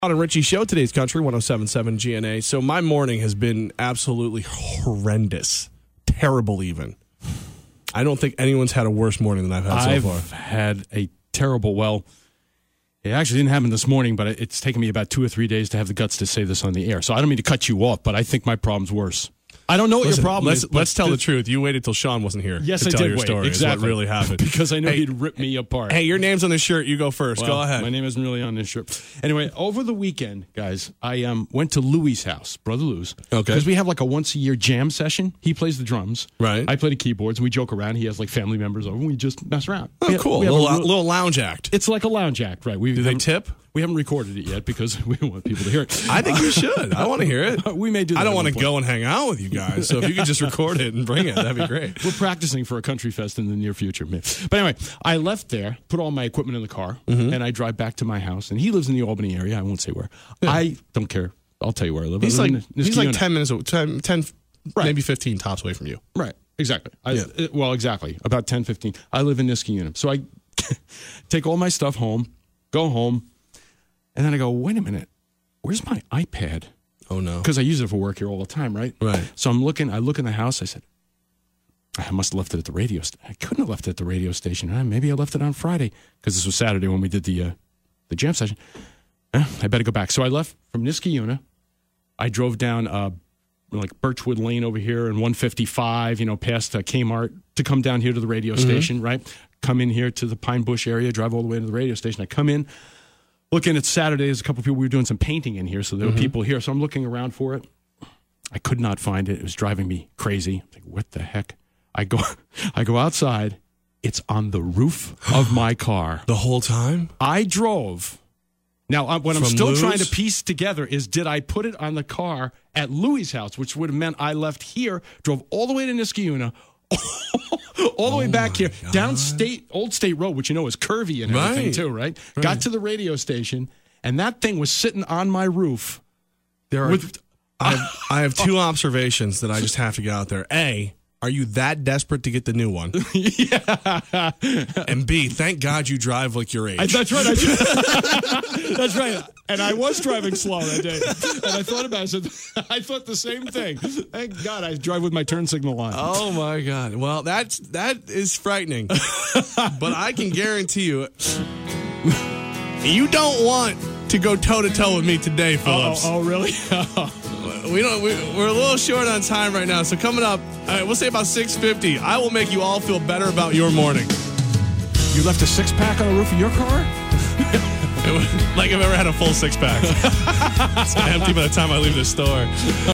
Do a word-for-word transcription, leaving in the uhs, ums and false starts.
On Richie Show, today's country, one oh seven point seven G N A. So my morning has been absolutely horrendous. Terrible even. I don't think anyone's had a worse morning than I've had I've so far. I've had a terrible, well, it actually didn't happen this morning, but it's taken me about two or three days to have the guts to say this on the air. So I don't mean to cut you off, but I think my problem's worse. I don't know what Listen, your problem let's, is. Let's tell the truth. You waited till Sean wasn't here Yes, to I tell did your wait. story. Exactly. Is what really happened. Because I know hey, he'd rip me apart. Hey, your name's on this shirt. You go first. Well, go ahead. My name isn't really on this shirt. Anyway, over the weekend, guys, I um, went to Louie's house, Brother Lou's. Okay. Because we have like a once-a-year jam session. He plays the drums. Right. I play the keyboards, and we joke around. He has like family members over, and we just mess around. Oh, we have, cool. We A have little, a real- little lounge act. It's like a lounge act, right? We Do they tip? We haven't recorded it yet because we don't want people to hear it. I think you should. I want to hear it. We may do that. I don't at want one to point. go and hang out with you guys. So if you could just record it and bring it, that'd be great. We're practicing for a country fest in the near future. man. But anyway, I left there, put all my equipment in the car, Mm-hmm. and I drive back to my house. And he lives in the Albany area. I won't say where. I don't care. I'll tell you where I live. He's I live like in he's like Niskayuna. ten minutes, away, ten, ten Right. maybe fifteen tops away from you. Right, exactly. I, Yeah. uh, well, exactly. About ten, fifteen. I live in Niskayuna. So I take all my stuff home, go home, and then I go, wait a minute. Where's my iPad? Oh, no. Because I use it for work here all the time, right? Right. So I'm looking, I look in the house, I said, I must have left it at the radio station. I couldn't have left it at the radio station. Uh, maybe I left it on Friday, because this was Saturday when we did the uh, the jam session. Eh, I better go back. So I left from Niskayuna. I drove down uh, like Birchwood Lane over here and one fifty-five, you know, past uh, Kmart to come down here to the radio Mm-hmm. station, right? Come in here to the Pine Bush area, drive all the way to the radio station. I come in. Looking at Saturday, there's a couple people, we were doing some painting in here, so there were Mm-hmm. people here. So I'm looking around for it. I could not find it. It was driving me crazy. I'm like, what the heck? I go, I go outside. It's on the roof of my car. The whole time? I drove. Now, I- what I'm From still Lou's? trying to piece together is, did I put it on the car at Louie's house, which would have meant I left here, drove all the way to Niskayuna, all the way back here, down State, Old State Road, which you know is curvy and everything Right. too, right? Got to the radio station, and that thing was sitting on my roof. There are, With- I, have, I have two observations that I just have to get out there. A, are you that desperate to get the new one? Yeah. And B, thank God you drive like your age. I, that's right. I do. That's right. And I was driving slow that day. And I thought about it. I said, I thought the same thing. Thank God I drive with my turn signal on. Oh my God! Well, that's that is frightening, but I can guarantee you, you don't want to go toe to toe with me today, Phillips. Oh, oh, really? We don't. We, we're a little short on time right now, so coming up, all right, we'll say about six fifty. I will make you all feel better about your morning. You left a six pack on the roof of your car? Like I've ever had a full six pack. It's empty by the time I leave the store.